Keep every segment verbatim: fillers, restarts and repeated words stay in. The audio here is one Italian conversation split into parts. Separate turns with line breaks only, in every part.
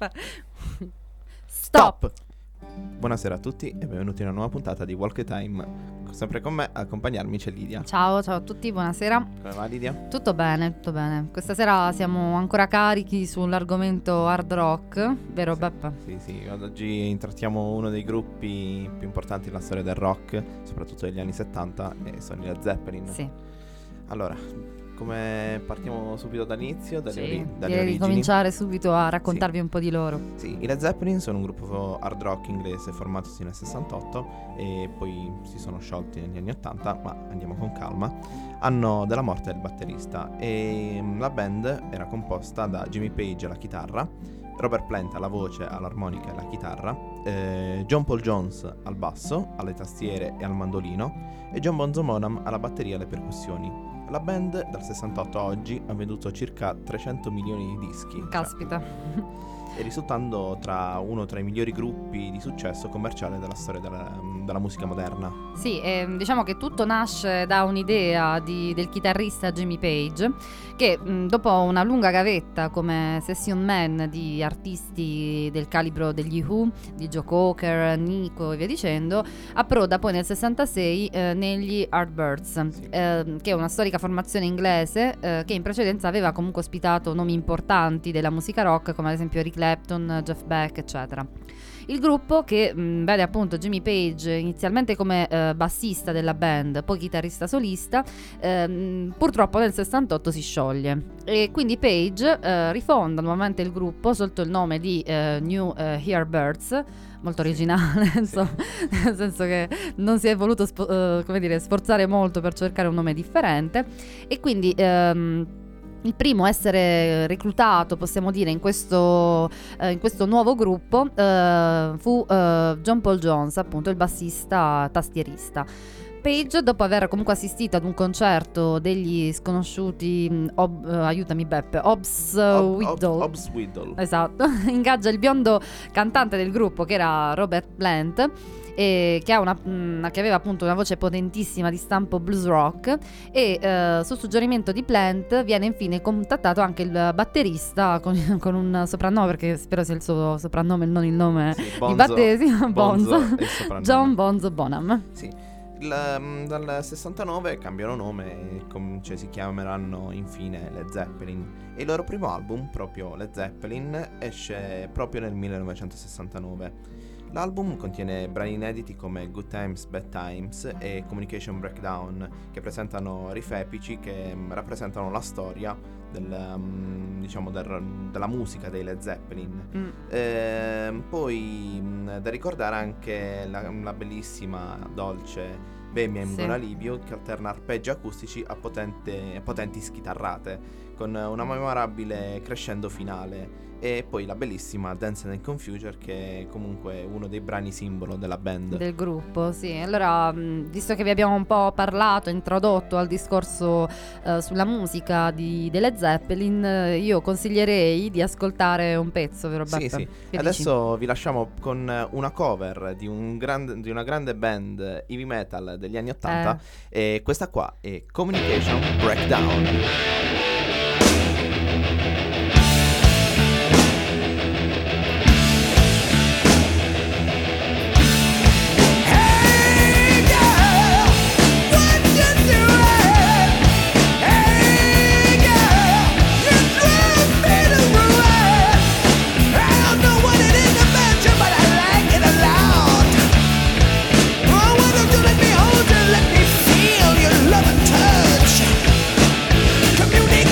Stop.
Buonasera a tutti e benvenuti in una nuova puntata di Walk the Time. Sempre con me a accompagnarmi c'è Lidia.
Ciao, ciao a tutti, buonasera.
Come va Lidia?
Tutto bene, tutto bene. Questa sera siamo ancora carichi sull'argomento hard rock, vero Beppe?
Sì, sì, ad oggi trattiamo uno dei gruppi più importanti della storia del rock, soprattutto degli anni settanta, e sono i Led Zeppelin.
Sì.
Allora, come partiamo subito dall'inizio, dalle,
Sì,
ori- dalle
direi
origini.
di cominciare subito a raccontarvi
Sì.
un po' di loro.
Sì, i Led Zeppelin sono un gruppo hard rock inglese formatosi nel sessantotto e poi si sono sciolti negli anni ottanta, ma andiamo con calma. Anno della morte del batterista, e la band era composta da Jimmy Page alla chitarra, Robert Plant alla voce, all'armonica e alla chitarra, eh, John Paul Jones al basso, alle tastiere e al mandolino, e John Bonzo Bonham alla batteria e alle percussioni. La band dal sessantotto a oggi ha venduto circa trecento milioni di dischi.
Caspita.
Cioè, e risultando tra uno tra i migliori gruppi di successo commerciale della storia della, della musica moderna.
Sì, eh, diciamo che tutto nasce da un'idea di, del chitarrista Jimmy Page, che mh, dopo una lunga gavetta come session man di artisti del calibro degli Who, di Joe Cocker, Nico e via dicendo, approda poi nel sessantasei eh, negli Yardbirds,
Sì.
eh, che è una storica formazione inglese eh, che in precedenza aveva comunque ospitato nomi importanti della musica rock, come ad esempio Eric Clapton, Jeff Beck, eccetera. Il gruppo, che mh, vede appunto Jimmy Page inizialmente come eh, bassista della band, poi chitarrista solista, ehm, purtroppo nel sessantotto si scioglie e quindi Page eh, rifonda nuovamente il gruppo sotto il nome di eh, New eh, Yardbirds, molto originale,
Sì.
insomma, nel senso che non si è voluto spo- eh, come dire, sforzare molto per cercare un nome differente, e quindi ehm, il primo a essere reclutato, possiamo dire, in questo, eh, in questo nuovo gruppo eh, fu eh, John Paul Jones, appunto il bassista tastierista. Page, dopo aver comunque assistito ad un concerto degli sconosciuti, mh, ob, eh, aiutami Beppe, Hobbs
Ob-
Whittle,
Ob- Hobbs Whittle.
esatto, ingaggia il biondo cantante del gruppo, che era Robert Plant, e che, ha una, mh, che aveva appunto una voce potentissima di stampo blues rock, e eh, su suggerimento di Plant viene infine contattato anche il batterista con, con un soprannome, perché spero sia il suo soprannome e non il nome
Sì,
di
Bonzo,
battesimo,
Bonzo
Bonzo,
è il soprannome.
John Bonzo Bonham.
Sì. Il, um, dal sessantanove cambiano nome e com- cioè, si chiameranno infine Led Zeppelin, e il loro primo album, proprio Led Zeppelin, esce proprio nel millenovecentosessantanove. L'album contiene brani inediti come Good Times, Bad Times e Communication Breakdown, che presentano riff epici che um, rappresentano la storia del, um, diciamo del, della musica dei Led Zeppelin.
Mm.
Ehm, poi mh, da ricordare anche la, la bellissima, dolce Bohemian in
Sì.
Buon Alivio, che alterna arpeggi acustici a potente, potenti schitarrate, con una memorabile crescendo finale, e poi la bellissima Dancing and Confusion, che è comunque uno dei brani simbolo della band.
Del gruppo, sì. Allora, mh, visto che vi abbiamo un po' parlato, introdotto al discorso eh, sulla musica di, delle Zeppelin, eh, io consiglierei di ascoltare un pezzo, vero Beppe?
Sì, sì.
Che
Adesso
dici?
vi lasciamo con una cover di, un grande, di una grande band heavy metal degli anni ottanta, e questa qua è Communication Breakdown.
Let me feel your love and touch. Communicate.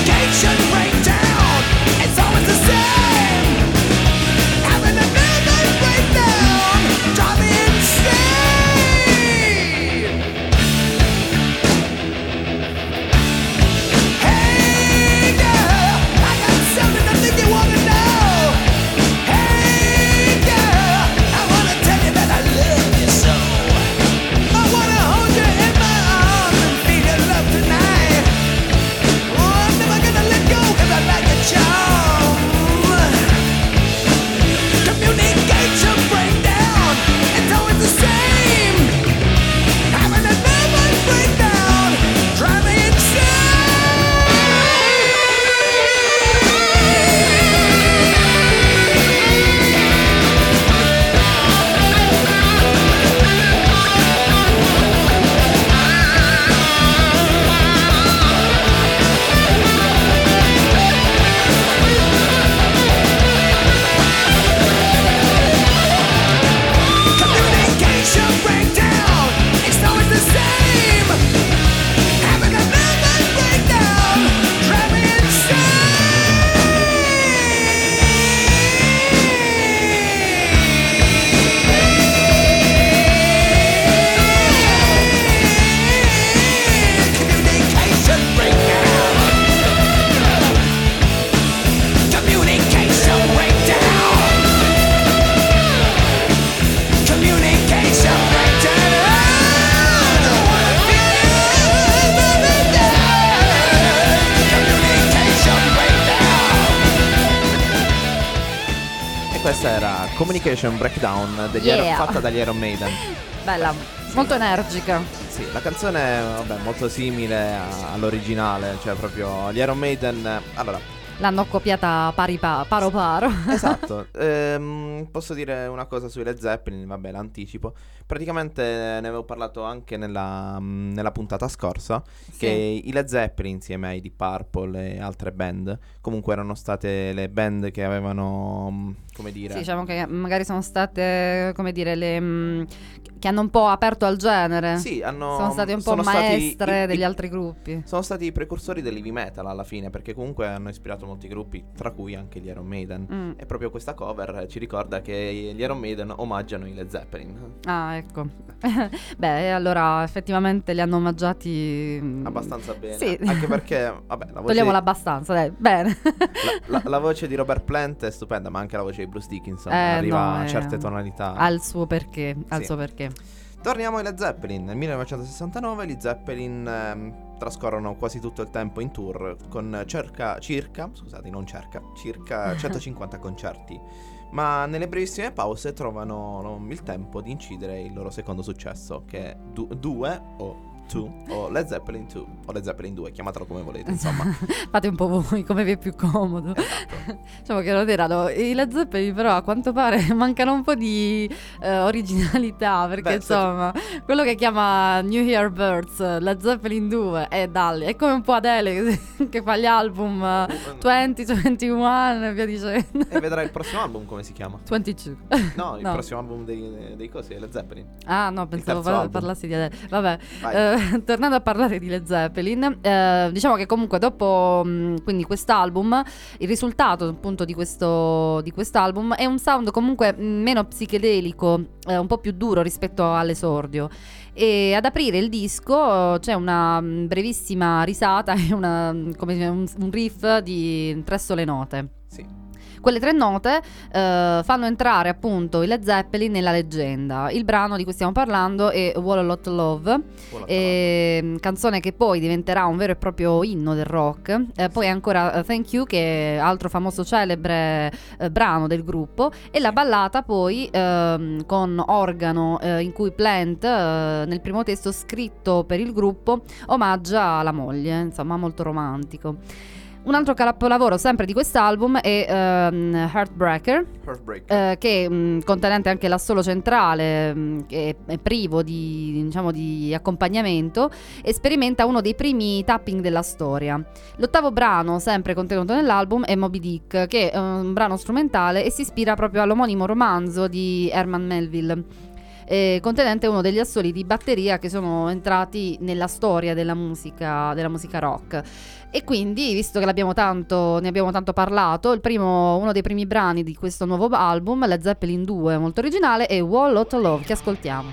Questa era Communication Breakdown degli
Yeah.
Iron- fatta dagli Iron Maiden.
Bella, molto energica.
Sì, la canzone è vabbè, molto simile a- all'originale, cioè proprio gli Iron Maiden. Allora,
L'hanno copiata pari pa- paro paro.
esatto. Ehm, posso dire una cosa sui Led Zeppelin, vabbè, l'anticipo. Praticamente ne avevo parlato anche nella, mh, nella puntata scorsa, che i Led Zeppelin insieme ai Deep Purple e altre band comunque erano state le band che avevano, mh, come dire...
Sì, diciamo che magari sono state, come dire, le mh, che hanno un po' aperto al genere.
Sì, hanno,
Sono state un po'
sono stati
maestre
i-
degli
i-
altri gruppi.
Sono stati i precursori dell'heavy metal alla fine, perché comunque hanno ispirato molti gruppi, tra cui anche gli Iron Maiden.
Mm.
E proprio questa cover ci ricorda che gli Iron Maiden omaggiano i Led Zeppelin.
Ah, ecco. Beh, allora effettivamente li hanno omaggiati mh,
Abbastanza bene.
Sì.
Anche perché, vabbè, la voce,
Togliamola abbastanza, dai. Bene.
la, la- la voce di Robert Plant è stupenda, ma anche la voce di Bruce Dickinson
Eh,
arriva
no,
a
eh,
certe tonalità.
Ha il suo perché, ha il
Sì.
suo perché.
Torniamo ai Led Zeppelin. Nel millenovecentosessantanove gli Zeppelin ehm, trascorrono quasi tutto il tempo in tour con circa, circa, scusate, non cerca, circa centocinquanta concerti. Ma nelle brevissime pause trovano no, il tempo di incidere il loro secondo successo, che è du- due o Two o Led Zeppelin due o Led Zeppelin due, chiamatelo come volete, insomma.
Fate un po' voi, come vi è più comodo.
Esatto.
Diciamo che non erano i Led Zeppelin, però a quanto pare mancano un po' di eh, originalità, perché
Beh, se-
insomma, quello che chiama New Year Birds, Led Zeppelin due è Dalli, è come un po' Adele che, che fa gli album eh, venti, ventuno e via dicendo.
E vedrai il prossimo album come si chiama?
ventidue.
No, il
No.
prossimo album dei, dei cosi, Led Zeppelin.
Ah no, pensavo
terzo
par-
album.
parlassi di Adele. Vabbè,
Vai.
eh, tornando a parlare di Led Zeppelin, eh, diciamo che comunque dopo mh, quindi quest'album, il risultato appunto di questo di quest'album è un sound comunque mh, meno psichedelico, eh, un po' più duro rispetto all'esordio. E ad aprire il disco eh, c'è una mh, brevissima risata e una, mh, come dire, un, un riff di tre sole note.
Sì.
Quelle tre note eh, fanno entrare appunto i Led Zeppelin nella leggenda. Il brano di cui stiamo parlando è Wall a Lot of Love,
Buona
e, canzone che poi diventerà un vero e proprio inno del rock. Eh, poi ancora uh, Thank You, che è altro famoso celebre eh, brano del gruppo, e la ballata poi ehm, con organo eh, in cui Plant eh, nel primo testo scritto per il gruppo omaggia la moglie, insomma molto romantico. Un altro capolavoro sempre di quest'album è ehm, Heartbreaker,
Heartbreak.
eh, che è mh, contenente anche l'assolo centrale, mh, che è, è privo di, diciamo, di accompagnamento, e sperimenta uno dei primi tapping della storia. L'ottavo brano, sempre contenuto nell'album, è Moby Dick, che è un brano strumentale e si ispira proprio all'omonimo romanzo di Herman Melville, eh, contenente uno degli assoli di batteria che sono entrati nella storia della musica, della musica rock. E quindi, visto che l'abbiamo tanto, ne abbiamo tanto parlato, il primo, uno dei primi brani di questo nuovo album, Led Zeppelin due, molto originale, è Wall of Love, che ascoltiamo.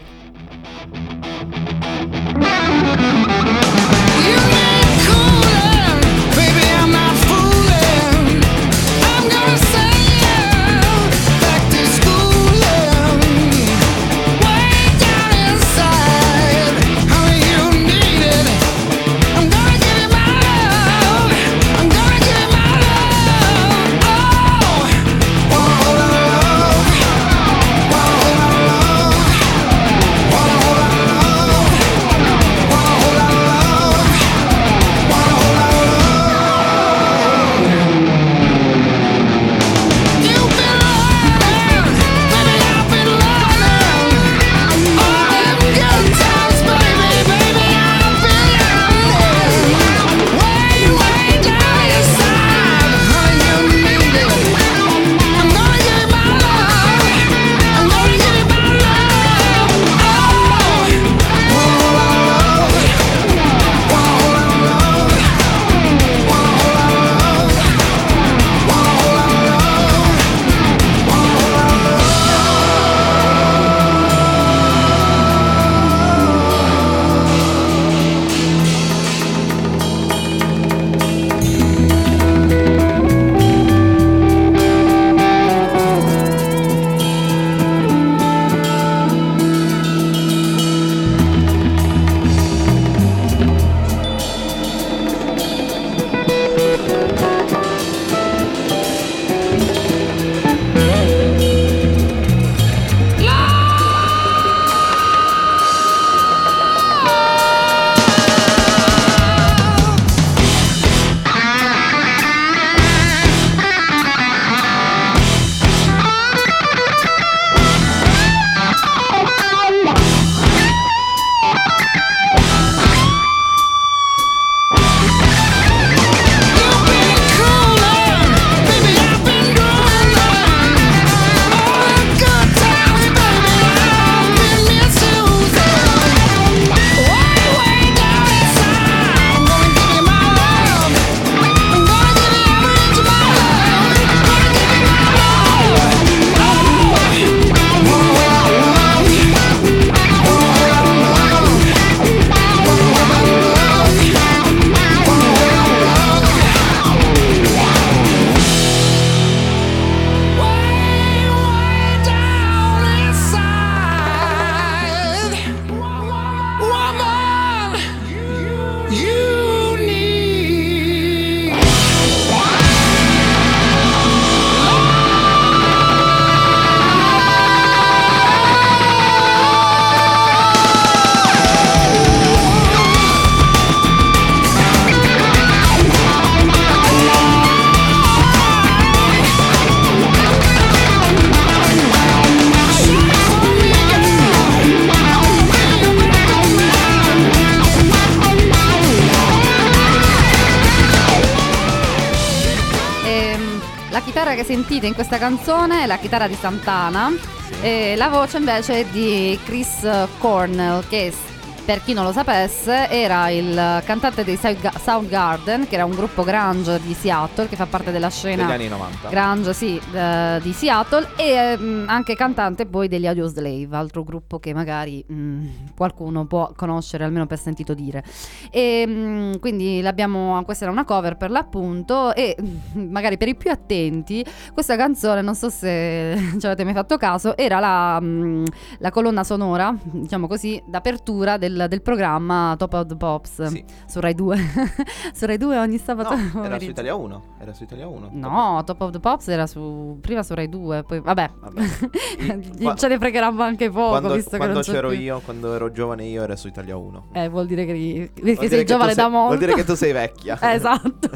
Whoa,
La chitarra che sentite in questa canzone è la chitarra di Santana, sì. E la voce invece è di Chris Cornell, che per chi non lo sapesse era il cantante dei Soundgarden, che era un gruppo grunge di Seattle che fa parte della scena
degli anni novanta
grunge, sì, eh, di Seattle, e mh, anche cantante poi degli Audioslave, altro gruppo che magari mh, qualcuno può conoscere almeno per sentito dire. E mh, quindi l'abbiamo, questa era una cover per l'appunto, e mh, magari per i più attenti questa canzone, non so se ci avete mai fatto caso, era la, mh, la colonna sonora, diciamo così, d'apertura del del programma Top of the Pops, sì. Su Rai due. Su Rai due ogni sabato.
No, era su Italia uno. Era su Italia uno.
No, Top of the Pops era su prima su Rai due, poi vabbè. vabbè.
Qua,
ce ne fregheranno anche poco,
quando,
visto
quando
che non
c'ero
più.
io, quando ero giovane io era su Italia uno.
Eh, vuol dire che, che
vuol
sei
dire
giovane
che
da
sei,
molto.
Vuol dire che tu sei vecchia.
Esatto.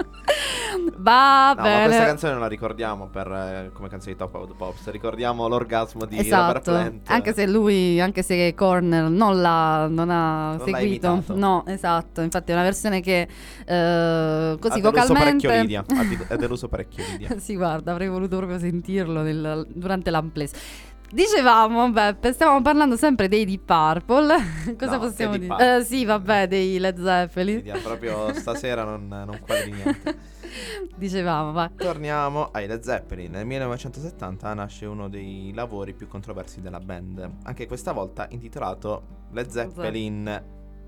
Va
no,
bene.
Ma questa canzone non la ricordiamo per eh, come canzone di Top of the Pops. Ricordiamo l'orgasmo di
esatto.
Robert Plant.
Anche se lui, anche se Cornell non l'ha non ha
non
seguito. No, esatto. Infatti è una versione che eh, così
ha
vocalmente
parecchio Lidia. Ha deluso parecchio Lidia.
Sì, guarda, avrei voluto proprio sentirlo nel, durante l'Unplace. Dicevamo, Beppe, stiamo parlando sempre dei Deep Purple. Cosa
no,
possiamo
dire?
Eh, sì, vabbè, dei Led Zeppelin.
Lidia, proprio stasera non, non quadri niente.
Dicevamo, vai.
Torniamo ai Led Zeppelin. Nel millenovecentosettanta nasce uno dei lavori più controversi della band, anche questa volta intitolato Led Zeppelin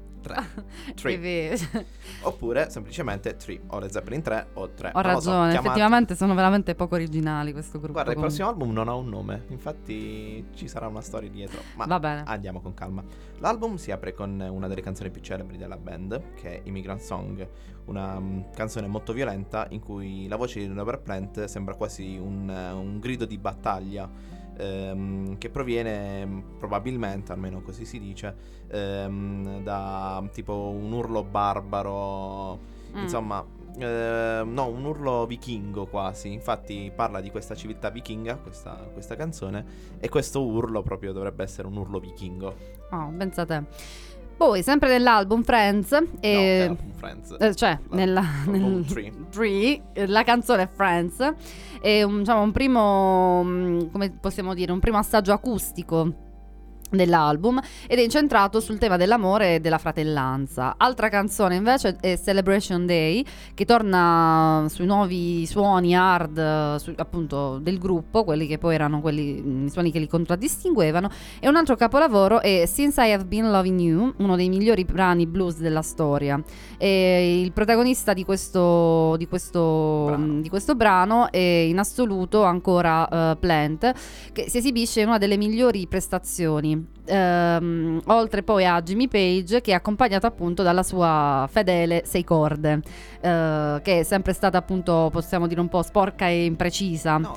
tre. Oppure semplicemente tre, o Led Zeppelin tre o tre.
Ho ragione, so, chiamate... effettivamente sono veramente poco originali questo gruppo.
Guarda,
comunque.
Il prossimo album non ha un nome, infatti ci sarà una storia dietro. Ma
va bene,
andiamo con calma. L'album si apre con una delle canzoni più celebri della band, che è Immigrant Song, una um, canzone molto violenta in cui la voce di Robert Plant sembra quasi un, uh, un grido di battaglia, ehm, che proviene probabilmente, almeno così si dice, ehm, da tipo un urlo barbaro, mm. insomma, eh, no, un urlo vichingo quasi. Infatti parla di questa civiltà vichinga, questa, questa canzone, e questo urlo proprio dovrebbe essere un urlo vichingo.
Oh, pensate. Poi, sempre nell'album Friends, e,
no, Friends.
Eh, cioè
no,
nella, nel Tree, la canzone Friends è un, diciamo, un primo, come possiamo dire, un primo assaggio acustico dell'album, ed è incentrato sul tema dell'amore e della fratellanza. Altra canzone invece è Celebration Day, che torna sui nuovi suoni hard su, appunto del gruppo, quelli che poi erano quelli, i suoni che li contraddistinguevano. E un altro capolavoro è Since I Have Been Loving You, uno dei migliori brani blues della storia. E il protagonista di questo di questo brano, di questo brano è in assoluto ancora uh, Plant, che si esibisce in una delle migliori prestazioni. Um, oltre poi a Jimmy Page, che è accompagnato appunto dalla sua fedele sei corde, uh, che è sempre stata appunto, possiamo dire, un po' sporca e imprecisa. No.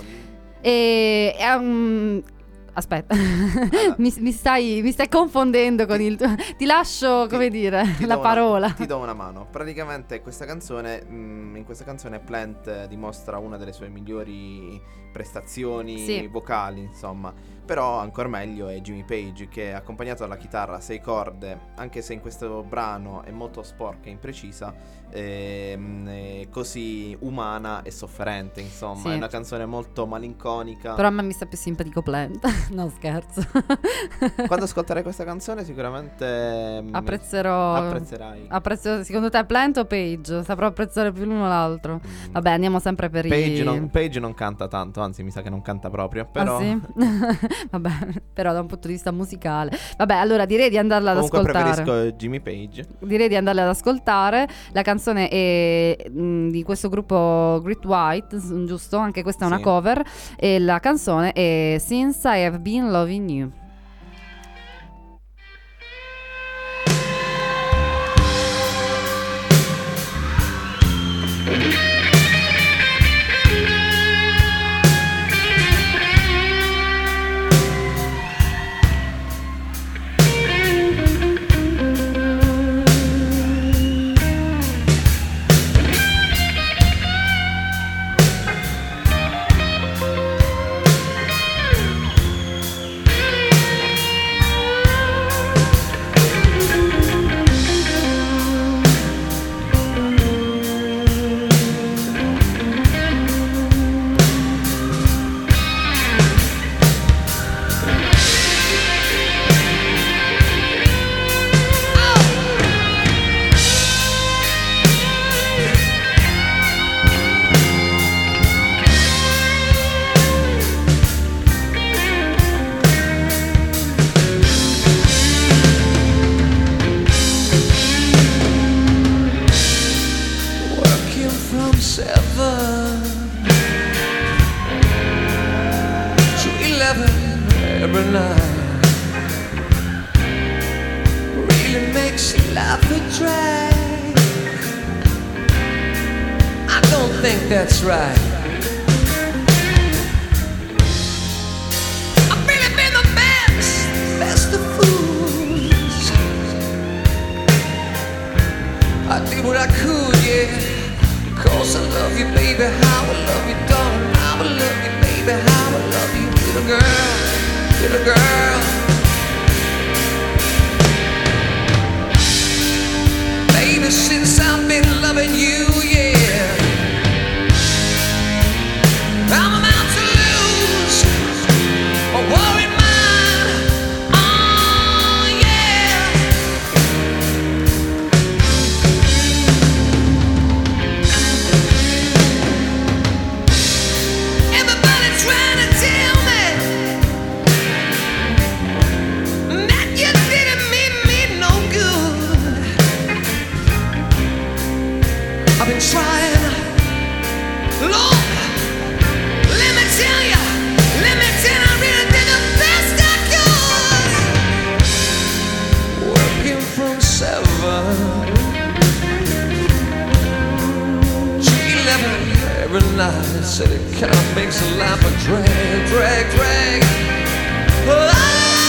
E um, aspetta, mi, mi, stai, mi stai confondendo con il tuo... Ti lascio, come ti, dire, ti la parola.
Una, ti do una mano. Praticamente questa canzone, mh, in questa canzone Plant dimostra una delle sue migliori prestazioni sì. vocali, insomma. Però ancora meglio è Jimmy Page, che è accompagnato dalla chitarra a sei corde, anche se in questo brano è molto sporca e imprecisa, ehm, è così umana e sofferente, insomma. Sì. È una canzone molto malinconica.
Però a me mi sta più simpatico Plant. No, scherzo.
Quando ascolterai questa canzone sicuramente
apprezzerò
apprezzerai.
Apprezzo, secondo te Plant o Page? Saprò apprezzare più l'uno o l'altro. Mm. Vabbè, andiamo sempre per
Page
i
non, Page non canta tanto, anzi mi sa che non canta proprio. Però
ah, sì? Vabbè, però da un punto di vista musicale. Vabbè, allora direi di andarla ad
Comunque
ascoltare.
preferisco Jimmy Page.
Direi di andarla ad ascoltare. La canzone è mh, di questo gruppo Great White, giusto? Anche questa è una sì. cover. E la canzone è Since I Have Been Loving You.
that's right. I've really been the best, best of fools. I did what I could, yeah. Cause I love you, baby, how I love you, darling. How I love you, baby, how I love you, little girl, little girl. Baby, since I've been loving you, yeah, I'm about to lose a worried mind, oh yeah. Everybody trying to tell me that you didn't mean me no good. I've been trying, Lord, let me tell you, let me tell you, I really did the best I could. Working from seven to eleven every night, said it kinda makes a life a drag, drag, drag. Well, I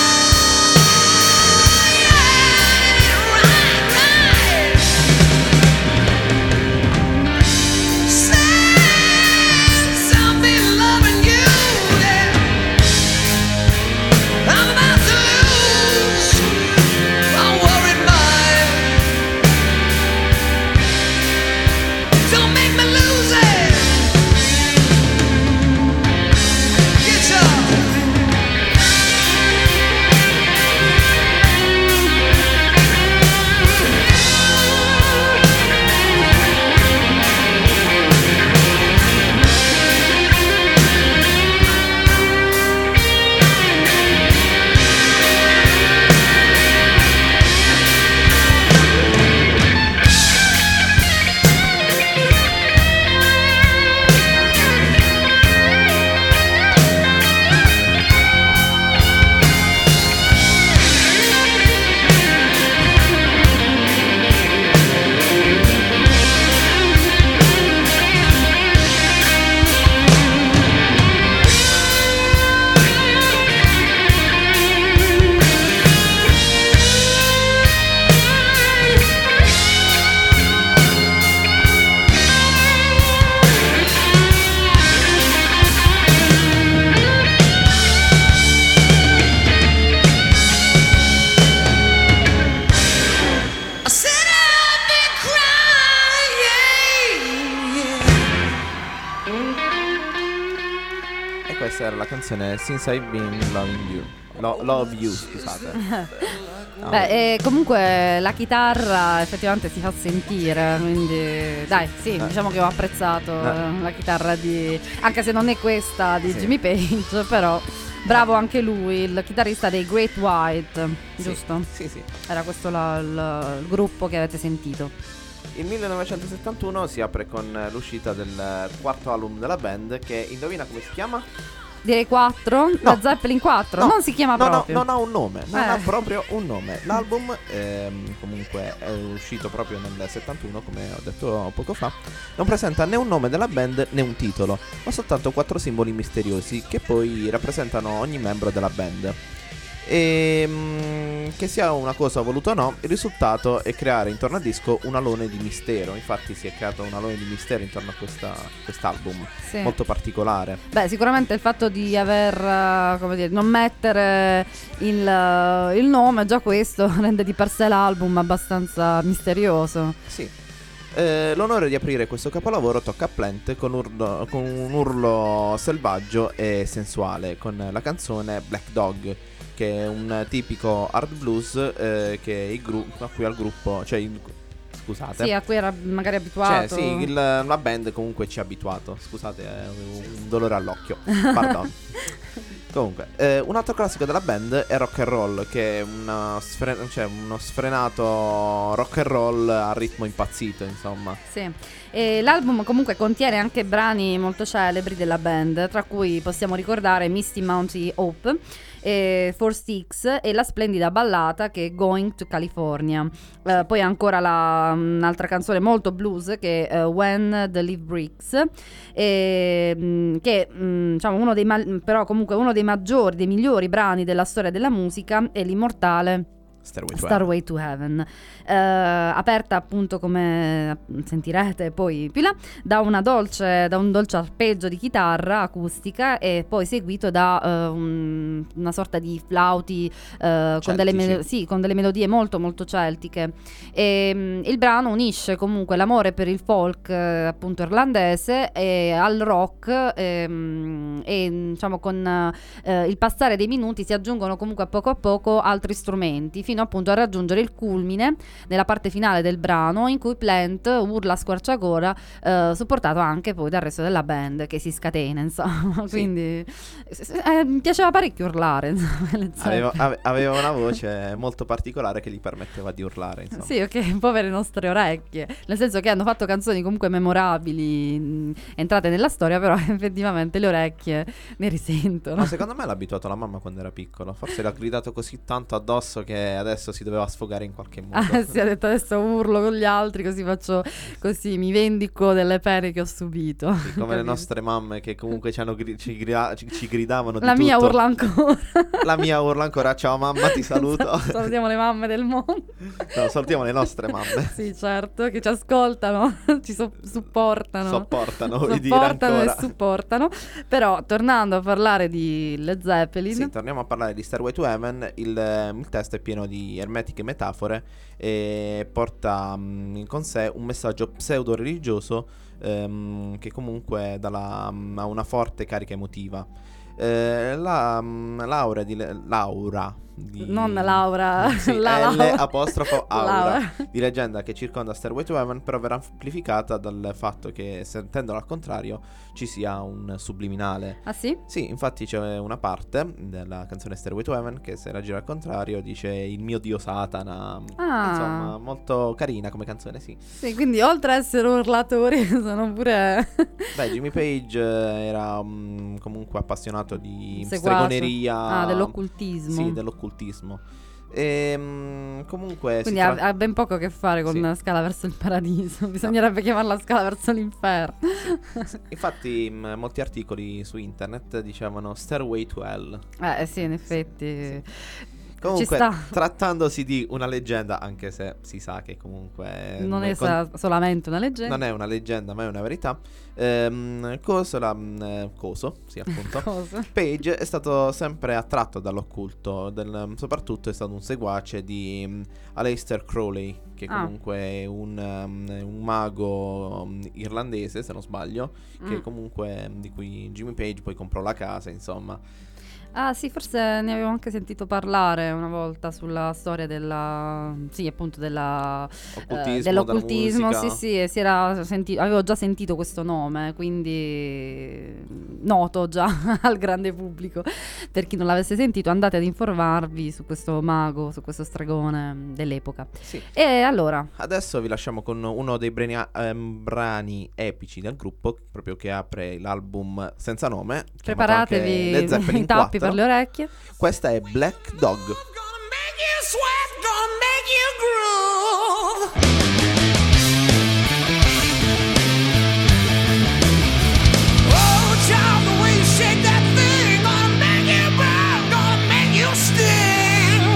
Questa era la canzone Since I've Been Loving You. Lo- love You, scusate. No.
Beh, e comunque la chitarra effettivamente si fa sentire, quindi dai, sì,
Eh.
diciamo che ho apprezzato
Eh.
la chitarra di, anche se non è questa di
Sì.
Jimmy Page, però bravo anche lui, il chitarrista dei Great White,
Sì.
giusto?
Sì, sì.
Era questo la- il, il gruppo che avete sentito.
Il millenovecentosettantuno si apre con l'uscita del quarto album della band che, indovina come si chiama?
Direi quattro, la Zeppelin quattro,
No,
non si chiama
no, no,
proprio.
non ha un nome, non
Eh.
ha proprio un nome. L'album ehm, comunque è uscito proprio nel settantuno, come ho detto poco fa. Non presenta né un nome della band né un titolo, ma soltanto quattro simboli misteriosi che poi rappresentano ogni membro della band. E mm, che sia una cosa voluta o no, il risultato è creare intorno al disco un alone di mistero. Infatti si è creato un alone di mistero intorno a questa, quest'album,
Sì.
molto particolare.
Beh, sicuramente il fatto di aver, eh, come dire, non mettere il, eh, il nome, già questo rende di per sé l'album abbastanza misterioso.
Sì. Eh, l'onore di aprire questo capolavoro tocca a Plant con, urlo- con un urlo selvaggio e sensuale, con la canzone Black Dog, che è un tipico hard blues eh, che il gruppo, a cui al gruppo, cioè il, scusate.
Sì, a cui era magari
Cioè,
abituato.
sì, il- la band comunque ci ha abituato. Scusate, è un dolore all'occhio. Pardon. Comunque, eh, un altro classico della band è Rock and Roll, che è una sfre- cioè uno sfrenato rock and roll a ritmo impazzito, insomma.
Sì. E l'album comunque contiene anche brani molto celebri della band, tra cui possiamo ricordare Misty Mountain Hope e Four Sticks e la splendida ballata che è Going to California. Uh, poi ancora la, un'altra canzone molto blues che è uh, When the Leaf Breaks, e, mh, che mh, diciamo uno dei ma- però comunque uno dei maggiori, dei migliori brani della storia della musica è l'immortale
Stairway to
Stairway to Heaven, eh, aperta appunto, come sentirete poi più là, da una dolce da un dolce arpeggio di chitarra acustica e poi seguito da eh, un, una sorta di flauti eh, con, delle melo- sì, con delle melodie molto molto celtiche. E, mh, il brano unisce comunque l'amore per il folk eh, appunto irlandese e al rock e, mh, e diciamo con eh, il passare dei minuti si aggiungono comunque a poco a poco altri strumenti fino appunto a raggiungere il culmine nella parte finale del brano in cui Plant urla a squarciagola, eh, supportato anche poi dal resto della band che si scatena, insomma. Sì. Quindi eh, mi piaceva parecchio urlare, insomma.
Aveva, ave, aveva una voce molto particolare che gli permetteva di urlare, insomma.
Sì, ok, un po' per le nostre orecchie, nel senso che hanno fatto canzoni comunque memorabili, mh, entrate nella storia, però effettivamente le orecchie ne risentono.
Ma secondo me l'ha abituato la mamma quando era piccolo, forse l'ha gridato così tanto addosso che adesso si doveva sfogare in qualche modo.
Ah sì, ha detto adesso urlo con gli altri così faccio, così mi vendico delle pene che ho subito.
Sì, come le nostre mamme che comunque ci, hanno gri- ci, grida- ci, ci gridavano di
La
tutto.
mia urla ancora.
La mia urla ancora, ciao mamma, ti saluto.
Salutiamo le mamme del mondo.
No, salutiamo le nostre mamme.
Sì, certo, che ci ascoltano, ci so- supportano.
Sopportano, vuoi dire
Supportano
ancora.
e supportano. Però, tornando a parlare di Led Zeppelin.
Sì, torniamo a parlare di Stairway to Heaven. Il, il testo è pieno di ermetiche metafore e porta mh, con sé un messaggio pseudo-religioso ehm, che comunque dà la, mh, ha una forte carica emotiva. Eh, la, mh, Laura di le- Laura di,
Non Laura,
sì,
la
L
Laura.
apostrofo Aura
Laura.
di leggenda che circonda Stairway to Heaven, però verrà amplificata dal fatto che, sentendola al contrario, ci sia un subliminale.
Ah sì?
Sì, infatti c'è una parte della canzone Stairway to Heaven che, se la gira al contrario, dice il mio dio Satana.
Ah.
Insomma, molto carina come canzone, sì.
Sì, quindi oltre a essere urlatori sono pure
Beh, Jimmy Page eh, era um, comunque appassionato di
seguace.
stregoneria.
Ah, dell'occultismo.
Sì, dell'occultismo. E um, comunque
Quindi
si
ha,
tra-
ha ben poco a che fare con
Sì.
la scala verso il paradiso. Bisognerebbe chiamarla scala verso l'inferno.
Infatti m- molti articoli su internet dicevano Stairway to Hell.
Eh sì, in effetti.
Comunque,
Ci sta.
trattandosi di una leggenda, anche se si sa che comunque
Non è
con-
sa- solamente una leggenda.
non è una leggenda, ma è una verità. Ehm, coso, la, eh, coso, sì, appunto.
Cosa?
Page è stato sempre attratto dall'occulto, del- soprattutto è stato un seguace di um, Aleister Crowley, che
Ah.
comunque è un, um, un mago um, irlandese, se non sbaglio, che
Mm.
comunque di cui Jimmy Page poi comprò la casa, insomma.
Ah sì, forse ne avevo anche sentito parlare una volta sulla storia della, sì, appunto della eh,
Occultismo,
dell'occultismo,
della
sì
musica.
sì, e si era senti- avevo già sentito questo nome, quindi noto già al grande pubblico. Per chi non l'avesse sentito, andate ad informarvi su questo mago, su questo stregone dell'epoca.
Sì.
E allora,
Adesso vi lasciamo con uno dei brani, ehm, brani epici del gruppo, proprio che apre l'album senza nome, chiamato anche
preparatevi
Led Zeppelin
i tappi
quattro.
per le orecchie.
Questa è Black Dog.
Gonna make you sweat, gonna make you groove. Oh, child, the way you shake that thing, gonna make you burn, gonna make you sting.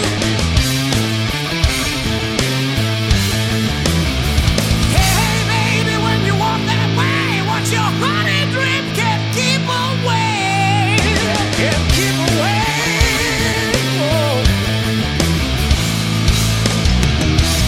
Hey, hey, baby, when you walk that way, watch your honey drip, can't keep away, can't keep away. Oh.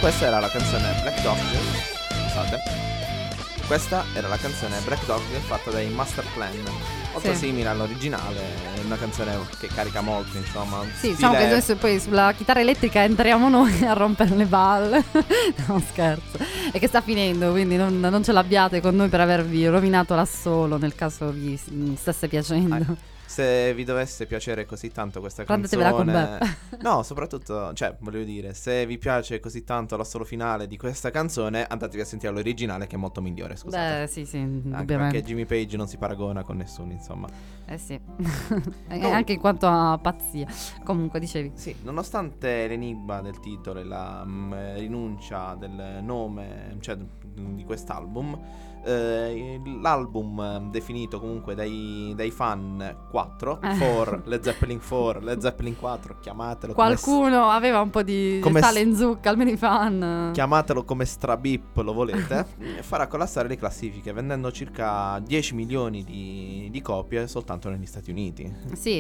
questa era la canzone Black Dog. Scusate. Questa era la canzone Black Dog fatta dai Master Plan. Molto
Sì.
simile all'originale, è una canzone che carica molto, insomma.
Sì,
stile-
diciamo che adesso poi sulla chitarra elettrica entriamo noi a rompere le balle. No, scherzo. E che sta finendo, quindi non, non ce l'abbiate con noi per avervi rovinato l'assolo nel caso vi s- stesse piacendo.
Ah, se vi dovesse piacere così tanto questa
Prendetevela con
canzone,
me.
no, soprattutto, cioè, volevo dire, se vi piace così tanto l'assolo finale di questa canzone, andatevi a sentire l'originale che è molto migliore, scusate.
Beh, sì, sì,
Anche
indubbiamente.
perché Jimmy Page non si paragona con nessuno, insomma.
Eh sì. E anche in quanto a pazzia. Comunque, dicevi.
Sì, nonostante l'enigma del titolo e la mm, rinuncia del nome, cioè di quest'album, eh, l'album eh, definito comunque dai, dai fan quattro,
Eh.
quattro, Led Zeppelin quattro, Led Zeppelin quattro, chiamatelo come
Qualcuno aveva un po' di
come
sale
s-
in zucca, almeno i fan.
chiamatelo come strabip lo volete, farà collassare le classifiche vendendo circa dieci milioni di, di copie soltanto negli Stati Uniti.
Sì,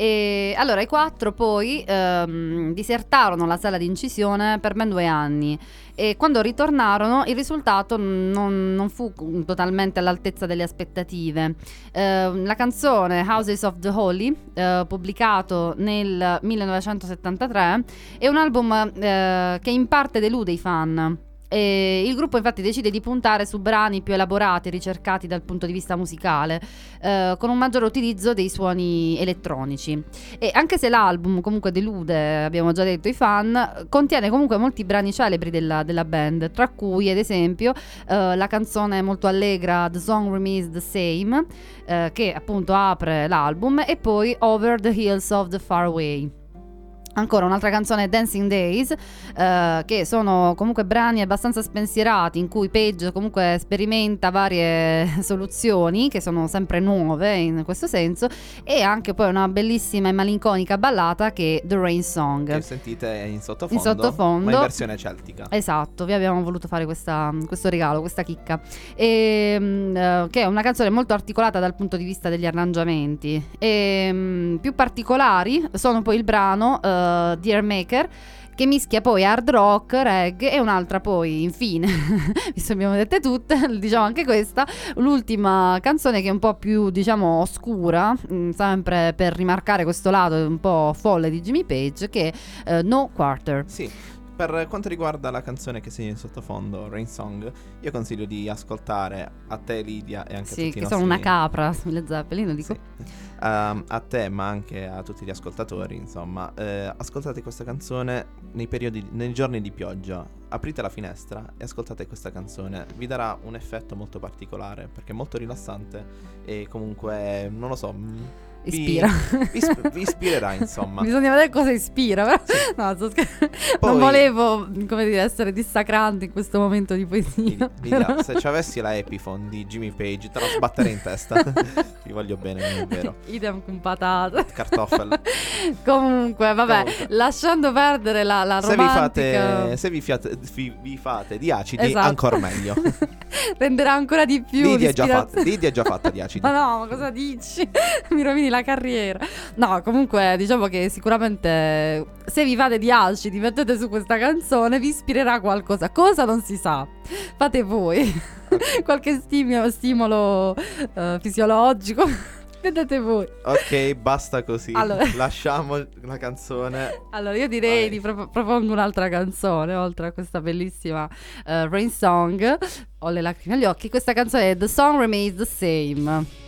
e allora i quattro poi ehm, disertarono la sala di incisione per ben due anni e quando ritornarono il risultato non, non fu totalmente all'altezza delle aspettative. Eh, la canzone Houses of the Holy, eh, pubblicato nel millenovecentosettantatré, è un album eh, che in parte delude i fan. E il gruppo infatti decide di puntare su brani più elaborati e ricercati dal punto di vista musicale, eh, con un maggiore utilizzo dei suoni elettronici. E anche se l'album comunque delude, abbiamo già detto, i fan, contiene comunque molti brani celebri della, della band, tra cui ad esempio eh, la canzone molto allegra The Song Remains the Same, eh, che appunto apre l'album, e poi Over the Hills of the Far Away. Ancora un'altra canzone, Dancing Days, eh, che sono comunque brani abbastanza spensierati in cui Page comunque sperimenta varie soluzioni che sono sempre nuove in questo senso, e anche poi una bellissima e malinconica ballata che è The Rain Song.
Che sentite in sottofondo,
In sottofondo.
ma in versione celtica.
Esatto, vi abbiamo voluto fare questa, questo regalo, questa chicca, e, mm, eh, che è una canzone molto articolata dal punto di vista degli arrangiamenti. E, mm, più particolari sono poi il brano eh, Dear Maker, che mischia poi hard rock, reggae, e un'altra poi, infine, visto che abbiamo dette tutte, diciamo anche questa, l'ultima canzone che è un po' più, diciamo, oscura, mh, sempre per rimarcare questo lato un po' folle di Jimmy Page, che è eh, No Quarter.
Sì, per quanto riguarda la canzone che segna in sottofondo, Rain Song, io consiglio di ascoltare a te, Lidia, e anche a
Sì,
tutti
che
i
sono
nostri...
una capra sulle Zeppelin, lo dico.
Sì. Ehm, a te, ma anche a tutti gli ascoltatori, insomma, eh, ascoltate questa canzone nei periodi, nei giorni di pioggia. Aprite la finestra e ascoltate questa canzone. Vi darà un effetto molto particolare perché è molto rilassante e comunque, non lo so, mh, vi-
Ispira.
Vi, isp- vi ispirerà, insomma.
Bisogna vedere cosa ispira, però. No, sto scher-
Poi-
non volevo, come dire, essere dissacrante in questo momento di poesia.
Lidia,
però-
se ci avessi la Epiphone di Jimmy Page, te la sbatterei in testa. Ti voglio bene, non è vero.
Idem con patate.
Cartoffel.
Comunque, vabbè,
Comunque.
lasciando perdere la, la
Se vi
romantica.
fate, se vi, fiate, vi, vi fate di acidi,
Esatto.
ancora meglio.
Renderà ancora di più
Lidia è, già
l'ispirazione.
fatta, Lidia è già fatta di acidi.
Ma no, ma cosa dici? Mi rovini la carriera. No, comunque diciamo che sicuramente se vi fate di acidi, mettete su questa canzone, vi ispirerà qualcosa. Cosa non si sa. Fate voi. Qualche stimolo, stimolo eh, fisiologico. Vedete voi.
Ok, basta così.
Allora.
Lasciamo la canzone.
Allora io direi
Vai.
di pro- proporre un'altra canzone, oltre a questa bellissima eh, Rain Song. Ho le lacrime agli occhi. Questa canzone è The Song Remains the Same.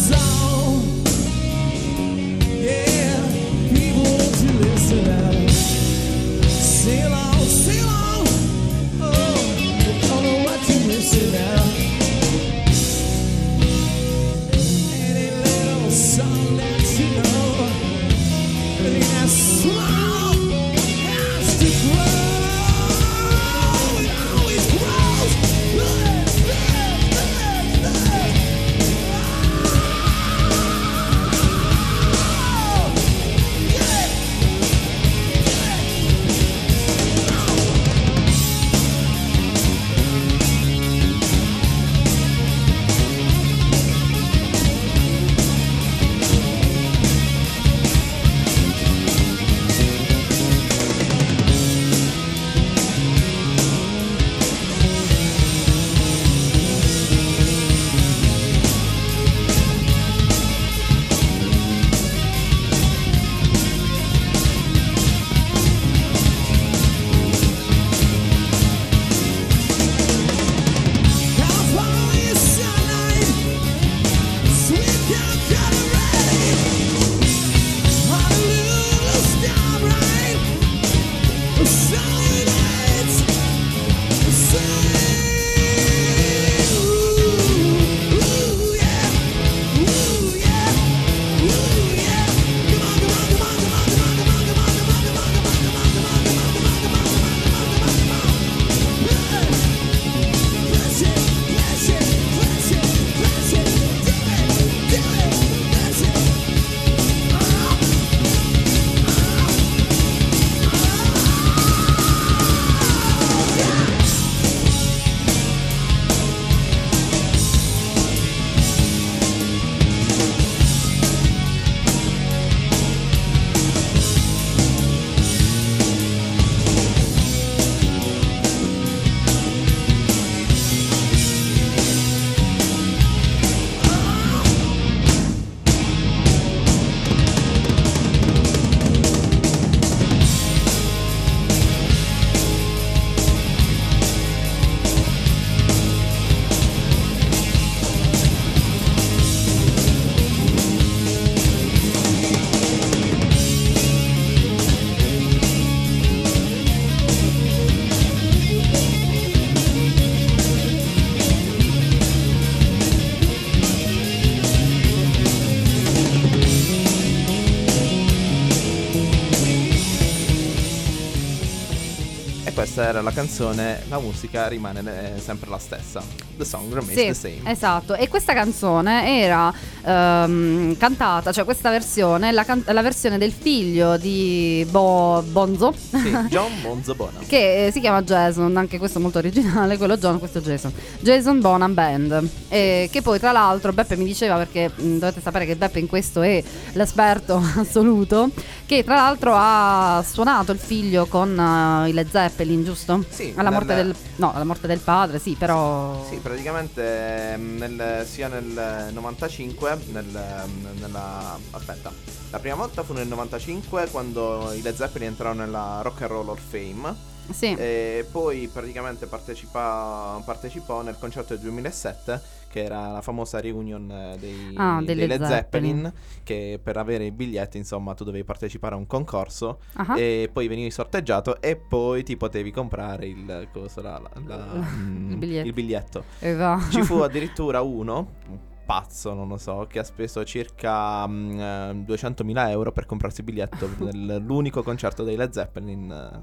questa era la canzone, la musica rimane eh, sempre la stessa. The song remains
sì,
the same.
Esatto, e questa canzone era um, cantata, cioè questa versione, la, can- la versione del figlio di Bo- Bonzo,
sì, John Bonzo Bonham,
che eh, si chiama Jason, anche questo molto originale, quello John, questo Jason, Jason Bonham Band, e che poi tra l'altro Beppe mi diceva, perché mh, dovete sapere che Beppe in questo è l'esperto assoluto, che tra l'altro ha suonato il figlio con uh, i Led Zeppelin, giusto?
Sì,
alla
nel...
morte del no, alla morte del padre, sì, però
sì, praticamente nel, sia nel novantacinque nel, nella aspetta, la prima volta fu nel novantacinque quando i Led Zeppelin entrarono nella Rock and Roll Hall of Fame.
Sì.
E poi praticamente partecipa, partecipò nel concerto del duemilasette, che era la famosa reunion dei,
ah,
dei
Led
Led Zeppelin,
Zeppelin,
che per avere i biglietti, insomma, tu dovevi partecipare a un concorso,
uh-huh.
e poi venivi sorteggiato e poi ti potevi comprare il, cosa, la, la, la,
il biglietto,
il biglietto.
Esatto.
Ci fu addirittura uno pazzo, non lo so, che ha speso circa um, duecentomila euro per comprarsi il biglietto dell'unico concerto dei Led Zeppelin.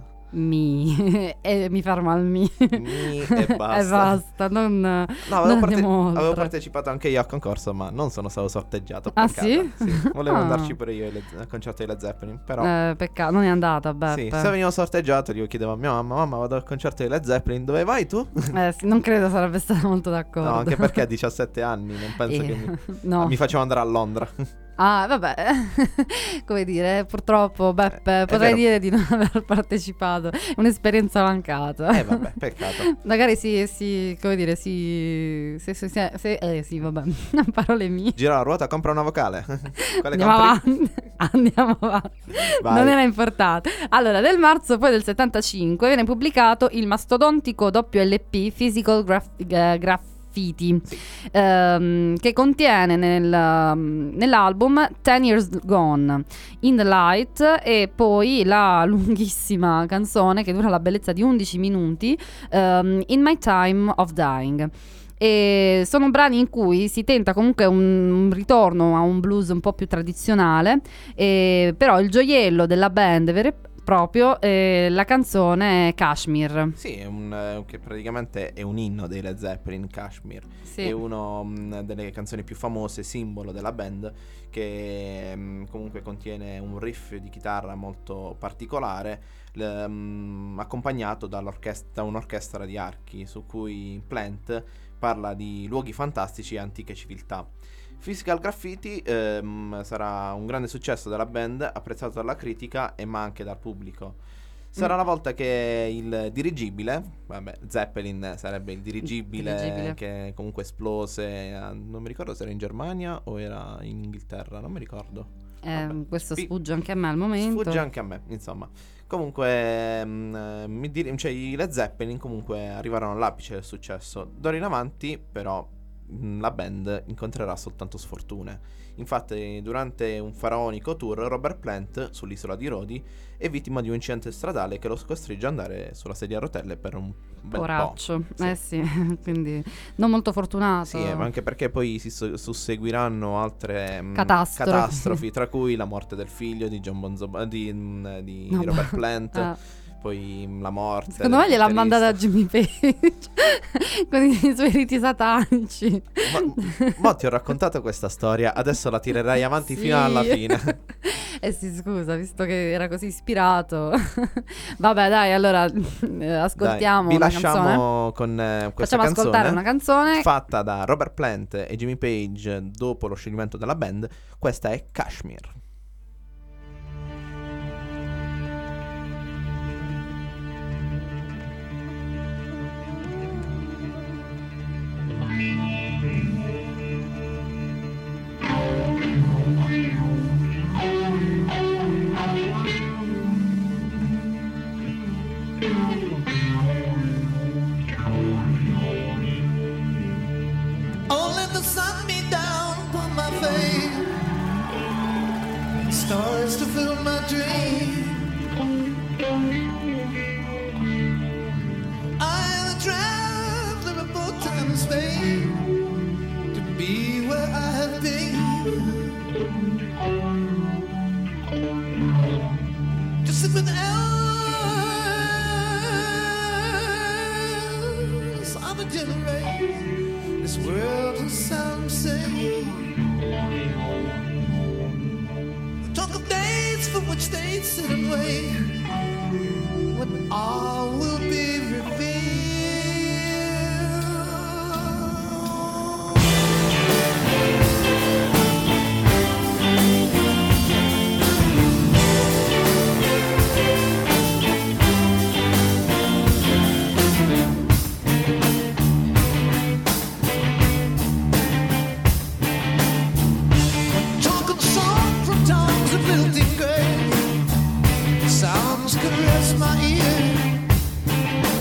Mi e mi fermo al mi,
mi e basta.
E basta, non,
no, avevo,
non
parte-
andiamo
avevo
oltre.
partecipato anche io al concorso, ma non sono stato sorteggiato.
Ah,
peccato.
sì?
Sì, volevo
Ah.
andarci pure io al al concerto dei Led Zeppelin, però
Eh, peccato, non è andata, Beppe.
sì, se venivo sorteggiato io chiedevo a mia mamma: mamma, vado al concerto dei Led Zeppelin, dove vai tu?
Eh, sì, non credo sarebbe stata molto d'accordo.
No, anche perché a diciassette anni non penso
Eh,
che mi,
no.
mi facevo andare a Londra.
Ah, vabbè, come dire, purtroppo Beppe,
Eh,
potrei
vero.
dire di non aver partecipato, è un'esperienza mancata.
Eh vabbè, peccato.
Magari si, si, come dire, si, se, se, se, se- eh sì, vabbè, parole mie.
Gira la ruota, compra una vocale. Quale
Andiamo
compri?
avanti, andiamo avanti.
Vai.
Non era importante. Allora, nel marzo poi del settantacinque viene pubblicato il mastodontico doppio L P Physical Graph- eh, Graph- Graffiti, ehm, che contiene nel, nell'album Ten Years Gone, In the Light, e poi la lunghissima canzone che dura la bellezza di undici minuti, ehm, In My Time of Dying. E sono brani in cui si tenta comunque un ritorno a un blues un po' più tradizionale, e però il gioiello della band vero e proprio è la canzone Kashmir.
Sì, è un, eh, che praticamente è un inno dei Led Zeppelin, Kashmir.
Sì.
È una delle canzoni più famose, simbolo della band, che mh, comunque contiene un riff di chitarra molto particolare, l- mh, accompagnato dall'orchestra, da un'orchestra di archi, su cui Plant parla di luoghi fantastici e antiche civiltà. Physical Graffiti ehm, sarà un grande successo della band, apprezzato dalla critica e ma anche dal pubblico. Sarà
Mm.
la volta che il dirigibile, vabbè, Zeppelin sarebbe il dirigibile,
Dirigibile.
che comunque esplose, a- non mi ricordo se era in Germania o era in Inghilterra, non mi ricordo.
Eh,
Vabbè,
questo
spi-
sfugge anche a me al momento.
Sfugge anche a me, insomma. Comunque, mm, eh, mi dir- cioè, i Led Zeppelin comunque arrivarono all'apice del successo. D'ora in avanti, però, mm, la band incontrerà soltanto sfortune. Infatti, durante un faraonico tour, Robert Plant, sull'isola di Rodi, è vittima di un incidente stradale che lo costringe ad andare sulla sedia a rotelle per un bel
Poraccio,
po'.
eh sì, quindi non molto fortunato.
Sì, eh, ma anche perché poi si su- susseguiranno altre mm,
Catastrofi.
catastrofi, tra cui la morte del figlio di John Bon Zob- di, mm, di
No,
Robert
ma-
Plant,
ah.
poi mm, la morte.
Secondo
del
me gliel'ha
batterista.
mandata Jimmy Page con i suoi riti satanici.
Ma, ma ti ho raccontato questa storia, adesso la tirerai avanti
Sì.
fino alla fine.
Eh sì, scusa, visto che era così ispirato. Vabbè, dai, allora eh, ascoltiamo
Dai, vi
una
lasciamo
canzone.
con eh, questa
Facciamo
canzone
ascoltare una canzone.
fatta da Robert Plant e Jimmy Page dopo lo scioglimento della band. Questa è Kashmir.
Oh, let the sun beat down upon my face, stars to fill my dream. I travel both time and space to be where I have been. To sit with elders of a generation, this world will sound same. Talk of days for which they sit and wait, when all will be revealed. Talking song from tongues of lilting grace, sounds caress my ear.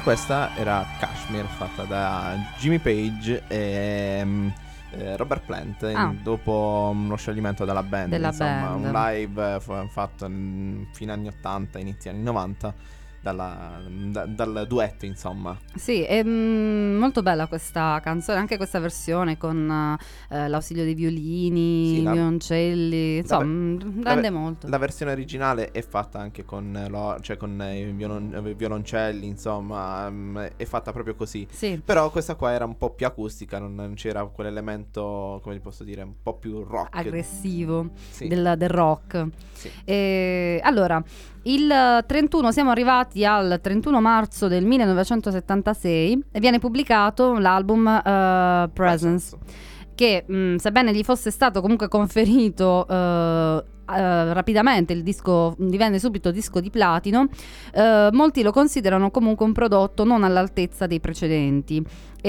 questa era Kashmir, fatta da Jimmy Page e um, eh, Robert Plant,
Ah.
dopo uno scioglimento della band,
Della
insomma,
band.
un live eh, fu- fatto in fine anni ottanta, inizio anni novanta, dalla- da- dal duetto, insomma.
Sì, è mm, molto bella questa canzone, anche questa versione con eh, l'ausilio dei violini,
Sì, la-
violoncelli, insomma, mm,
la-
rende molto.
La versione originale è fatta anche con, eh, lo- cioè con eh, i violon- eh, violoncelli, insomma, mm, è fatta proprio così.
Sì.
Però questa qua era un po' più acustica, non, non c'era quell'elemento, come posso dire, un po' più rock.
Aggressivo
Sì,
del, del rock.
sì.
E, allora, il trentuno, siamo arrivati al trentuno marzo del millenovecentosettantasei e viene pubblicato l'album eh, Presence, che mh, sebbene gli fosse stato comunque conferito eh, eh, rapidamente, il disco divenne subito disco di platino, eh, molti lo considerano comunque un prodotto non all'altezza dei precedenti.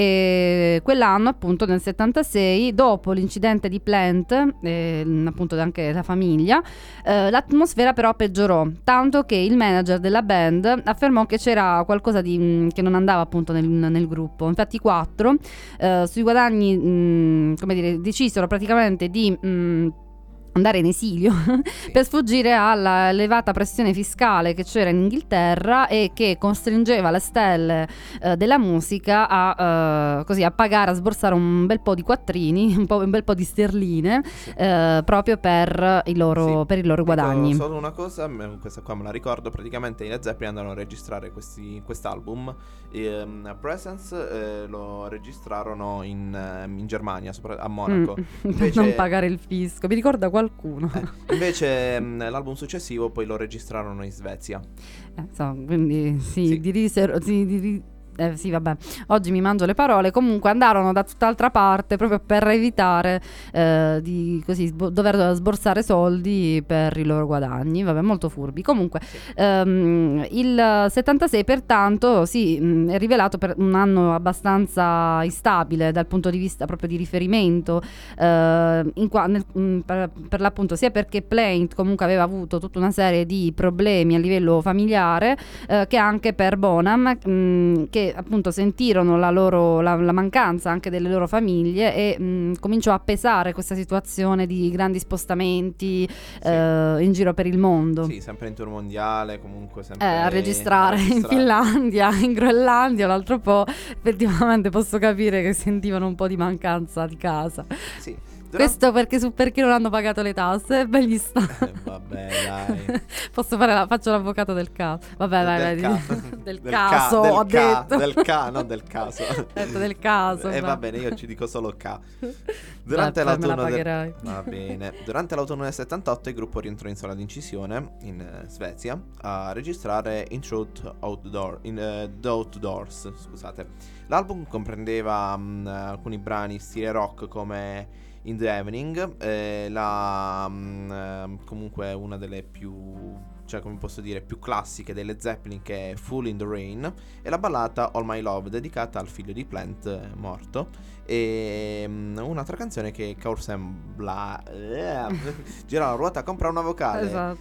E quell'anno, appunto nel settantasei, dopo l'incidente di Plant, eh, appunto anche la famiglia, eh, l'atmosfera però peggiorò, tanto che il manager della band affermò che c'era qualcosa di, mh, che non andava appunto nel, nel gruppo. Infatti i quattro eh, sui guadagni, mh, come dire, decisero praticamente di mh, andare in esilio
Sì.
per sfuggire alla elevata pressione fiscale che c'era in Inghilterra e che costringeva le stelle eh, della musica a, eh, così, a pagare, a sborsare un bel po' di quattrini, un, po', un bel po' di sterline,
Sì.
eh, proprio per i loro,
Sì.
per i loro
Dico
guadagni.
solo una cosa, me- questa qua me la ricordo, praticamente i Led Zeppelin andarono a registrare questi, quest'album, e, um, Presence eh, lo registrarono in, ehm, in Germania, sopra- a Monaco.
Mm.
Invece-
Non pagare il fisco, mi ricorda qualcuno.
Eh, invece mm, l'album successivo poi lo registrarono in Svezia.
Eh, so, quindi sì,
Sì.
dirisero, sì, diri- eh, sì, vabbè, oggi mi mangio le parole. Comunque andarono da tutt'altra parte proprio per evitare eh, di così sbo- dover sborsare soldi per i loro guadagni. Vabbè, molto furbi. Comunque, ehm, il settantasei, pertanto, sì, mh, è rivelato per un anno abbastanza instabile dal punto di vista proprio di riferimento, eh, in qua- nel- mh, per, per l'appunto, sia perché Plant comunque aveva avuto tutta una serie di problemi a livello familiare, eh, che anche per Bonham, mh, che appunto sentirono la loro la, la mancanza anche delle loro famiglie e mh, cominciò a pesare questa situazione di grandi spostamenti eh, in giro per il mondo.
Sì, sempre in tour mondiale, comunque sempre
Eh, a registrare
a
in
registrare.
Finlandia, in Groenlandia, l'altro po', effettivamente posso capire che sentivano un po' di mancanza di casa.
Sì. Durante-
Questo perché, su, perché non hanno pagato le tasse, beh, gli sta.
Eh, vabbè, dai.
Posso fare la, faccio l'avvocato del caso. Vabbè, dai,
Del
dai,
ca-
di- del,
del
caso,
ca-
ho
del ca-
detto.
del ca, non del caso.
Ho detto del caso.
E
beh.
va bene, io ci dico solo K. Durante
Beh, poi me la
l'autunno del...
pagherai.
Va bene. Durante l'autunno del settantotto il gruppo rientrò in sala d'incisione in eh, Svezia a registrare In Truth Outdoor, in, eh, The Outdoors, scusate. L'album comprendeva mh, alcuni brani stile rock come In the Evening, eh, la mh, eh, comunque una delle più, cioè come posso dire, più classiche delle Zeppelin, che è Fool in the Rain, e la ballata All My Love, dedicata al figlio di Plant eh, morto, e mh, un'altra canzone che Carousel eh, gira la ruota, compra una vocale,
Esatto.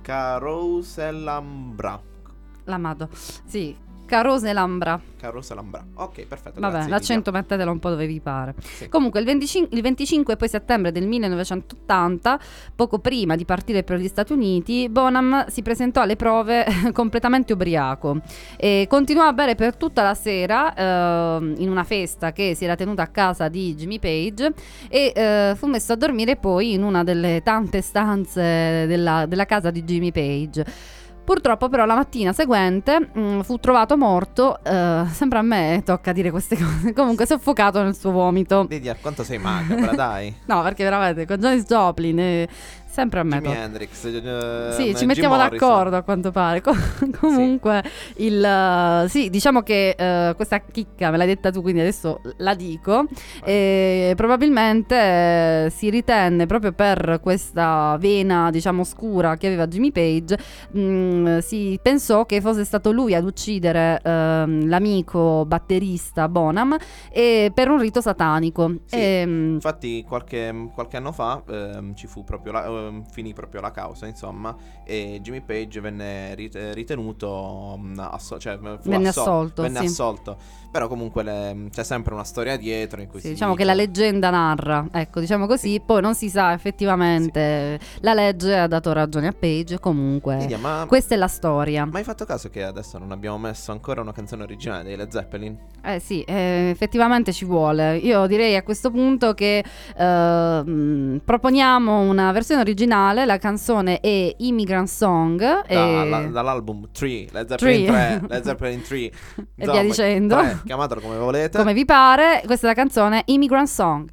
Carouselambra.
L'amato. Sì. Carose Lambra.
Carouselambra. Ok, perfetto.
Vabbè,
grazie,
l'accento mettetelo un po' dove vi pare.
Sì.
Comunque il venticinque, il venticinque poi settembre del millenovecentottanta, poco prima di partire per gli Stati Uniti, Bonham si presentò alle prove completamente ubriaco e continuò a bere per tutta la sera eh, in una festa che si era tenuta a casa di Jimmy Page e eh, fu messo a dormire poi in una delle tante stanze della, della casa di Jimmy Page. Purtroppo però la mattina seguente mh, fu trovato morto, eh, sempre a me tocca dire queste cose, comunque soffocato nel suo vomito.
Vedi a quanto sei macabra, dai.
No, perché veramente con Janis Joplin eh, sempre a me
Jimi
tocca.
Hendrix, eh,
Sì,
Jim
ci mettiamo
Morrison.
d'accordo a quanto pare. Com- comunque, il, uh, sì, diciamo che uh, questa chicca me l'hai detta tu, quindi adesso la dico. E probabilmente eh, si ritenne proprio per questa vena, diciamo, scura che aveva Jimmy Page. Mh, si pensò che fosse stato lui ad uccidere ehm, l'amico batterista Bonham e per un rito satanico.
Sì.
E, mh,
Infatti qualche, qualche anno fa ehm, ci fu proprio la- um, finì proprio la causa, insomma, e Jimmy Page venne rit- ritenuto um, asso- cioè fu
Venne
assol-
assolto,
venne
sì.
assolto. Però comunque le- c'è sempre una storia dietro in cui
Sì,
si
diciamo
dice-
che la leggenda narra, ecco, diciamo così,
Sì.
poi non si sa effettivamente, la legge ha dato ragione a Page, comunque
Lidia, ma,
questa è la storia.
ma hai fatto caso che adesso non abbiamo messo ancora una canzone originale dei Led Zeppelin?
Eh sì, eh, effettivamente ci vuole. Io direi a questo punto che eh, mh, proponiamo una versione originale, la canzone è Immigrant Song
Da-
e...
la- dall'album tre, Led Zeppelin
Three.
tre, Led Zeppelin tre,
E via dicendo.
tre, chiamatelo come volete.
come vi pare, questa è la canzone Immigrant Song.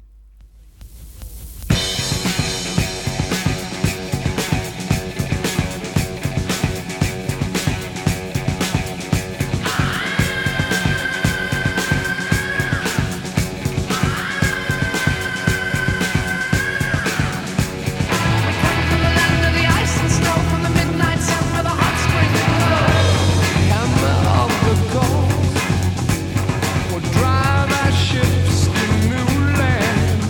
Drive our ships to new land.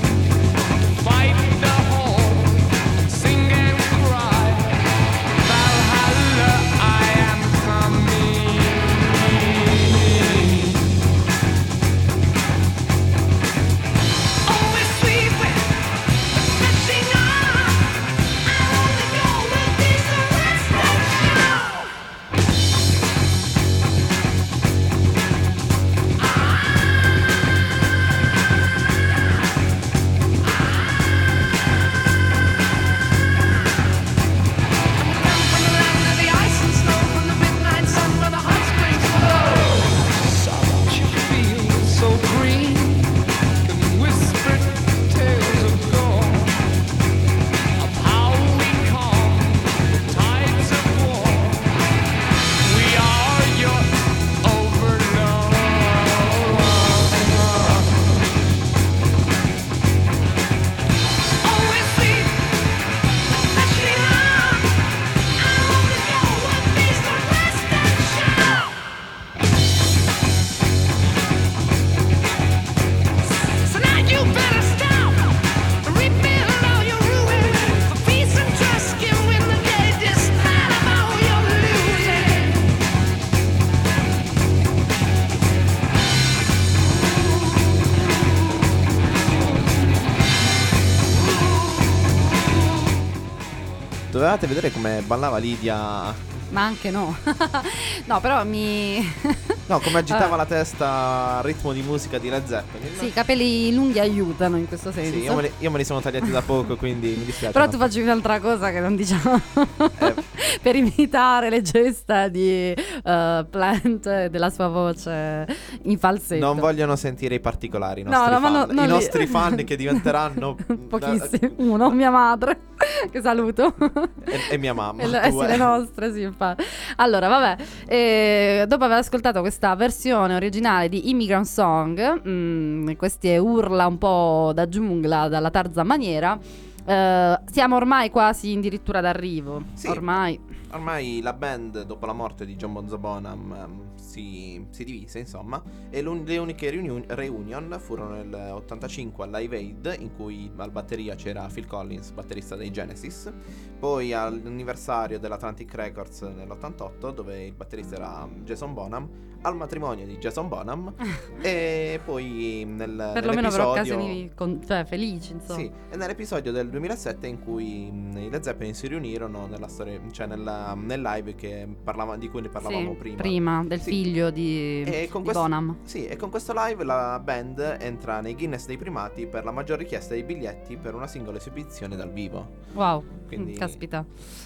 Dovevate vedere come ballava Lidia.
Ma anche no. No, però mi...
No, come agitava
Ah.
la testa al ritmo di musica di Led Zeppelin.
Sì, i capelli lunghi aiutano in questo senso.
Sì, io me, li, io me li sono tagliati da poco, quindi mi dispiace.
Però
ma-
tu facevi un'altra cosa che non diciamo.
Eh.
Per imitare le gesta di eh, Plant e della sua voce in falsetto.
Non vogliono sentire i particolari i
No,
nostri
no, ma
fan.
no, non
I
li-
nostri fan che diventeranno
pochissimi. Uno, mia madre, che saluto.
e, e mia mamma.
E le, eh sì,
due.
le nostre, sì, infatti. Allora, vabbè, eh, dopo aver ascoltato questa versione originale di Immigrant Song, mh, queste urla un po' da giungla, dalla Tarzan maniera, eh, siamo ormai quasi addirittura d'arrivo.
Sì.
Ormai.
Ormai la band, dopo la morte di John Bonzo Bonham, ehm, si, si divise, insomma, e l'un- le uniche reunion, reunion furono nel ottantacinque al Live Aid, in cui al batteria c'era Phil Collins, batterista dei Genesis, poi all'anniversario dell'Atlantic Records nell'ottantotto, dove il batterista era Jason Bonham, al matrimonio di Jason Bonham, e poi nel,
Perlomeno per
nell'episodio...
occasioni con- cioè, felici, insomma.
Sì, e nell'episodio del duemilasette in cui mh, i Led Zeppelin si riunirono nella storia, cioè nella, nel live che parlava, di cui ne parlavamo
Sì,
prima.
del
Sì.
figlio di,
E con
di
questo-
Bonham.
Sì, e con questo live la band entra nei Guinness dei primati per la maggior richiesta di biglietti per una singola esibizione dal vivo.
Wow,
Quindi-
mm, caspita.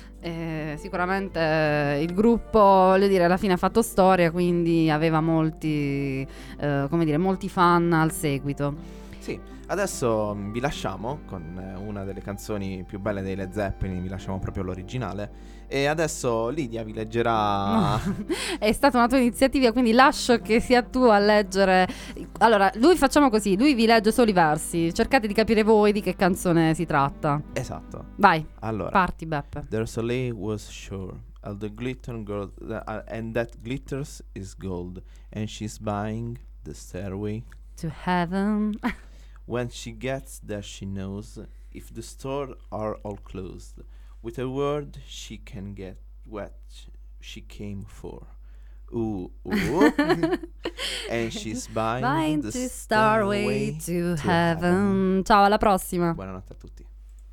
Eh, sicuramente eh, il gruppo, voglio dire, alla fine ha fatto storia, quindi aveva molti, eh, come dire, molti fan al seguito.
Sì, adesso mh, vi lasciamo con eh, una delle canzoni più belle dei Led Zeppelin, vi lasciamo proprio l'originale. E adesso Lidia vi leggerà...
È stata una tua iniziativa, quindi lascio che sia tu a leggere. Allora, lui facciamo così, lui vi legge solo i versi, cercate di capire voi di che canzone si tratta.
Esatto.
Vai,
Allora.
parti Beppe.
Their soleil was sure, all the glitter gold, uh, and that glitters is gold, and she's buying the stairway.
To heaven.
When she gets there, she knows if the stores are all closed. With a word, she can get what she came for. Ooh, ooh. And she's buying
Buying
the
to Starway
Starway
to,
to
heaven.
heaven.
Ciao, alla prossima.
Buonanotte a tutti.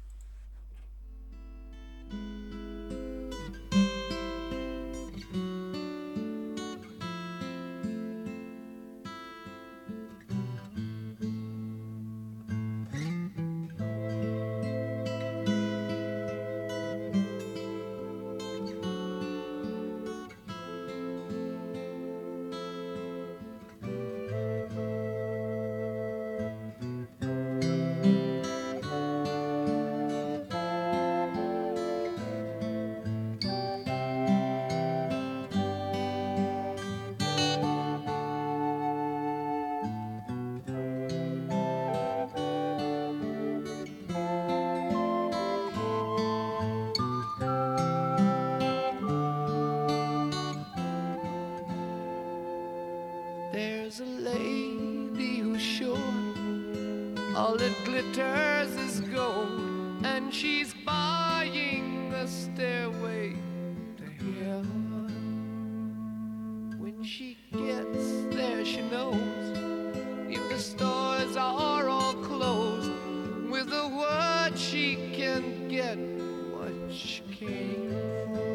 There's a lady who's sure all that glitters is gold, and she's buying a stairway to heaven. When she gets there, she knows if the stores are all closed, with a word she can get what she came for.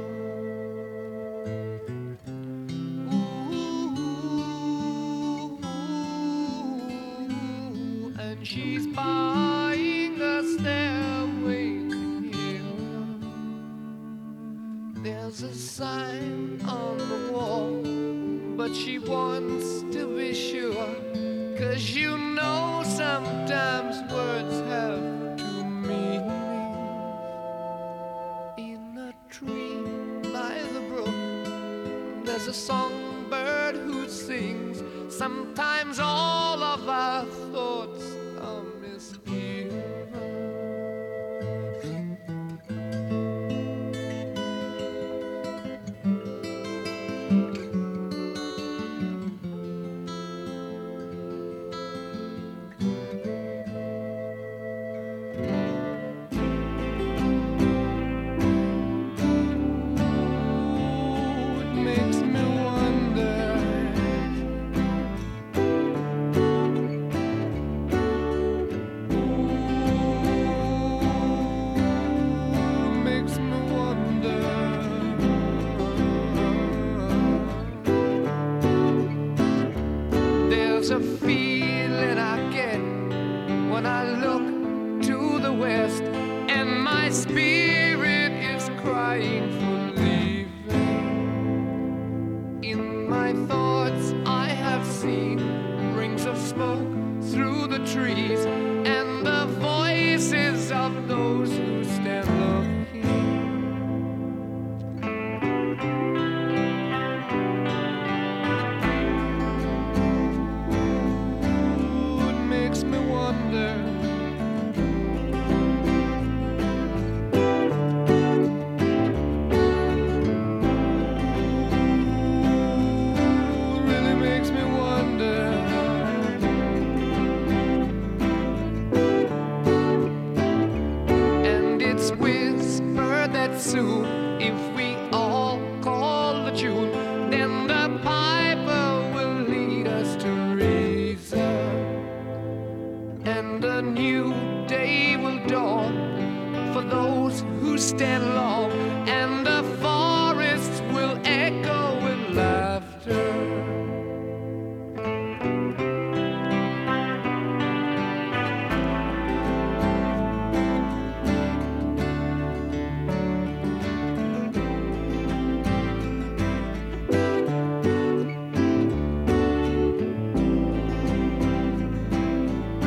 She's buying a stairway to heaven. There's a sign on the wall, but she wants to be sure, 'cause you know sometimes words have two meanings. In a tree by the brook, there's a songbird who sings. Sometimes all of our thoughts are misgiven. It makes me wonder. Makes me wonder. There's a feeling I get when I look to the west, and my spirit is crying for leaving. In my thoughts I have seen rings of smoke through the trees, and the voices of those who stand looking. Ooh, it makes me wonder. Ooh, it really makes me wonder. And it's whispered that soon, if we all call the tune, then the piper will lead us to reason, and a new day will dawn for those who stand long, and the forests will echo with laughter.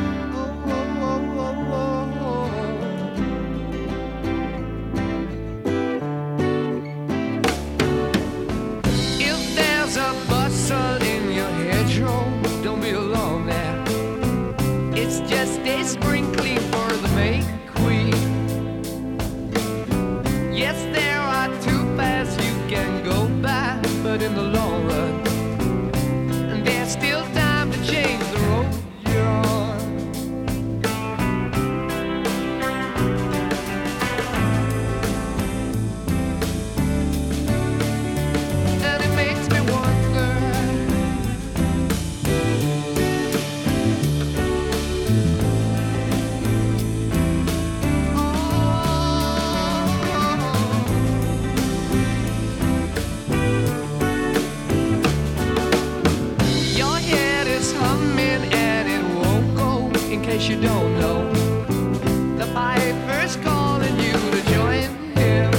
Oh, oh, oh, oh, oh. case you don't know, the piper's calling you to join him.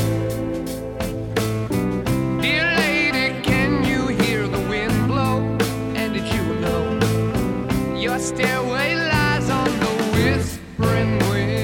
Dear lady, can you hear the wind blow? And did you know your stairway lies on the whispering wind?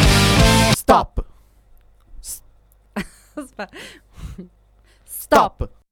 Stop.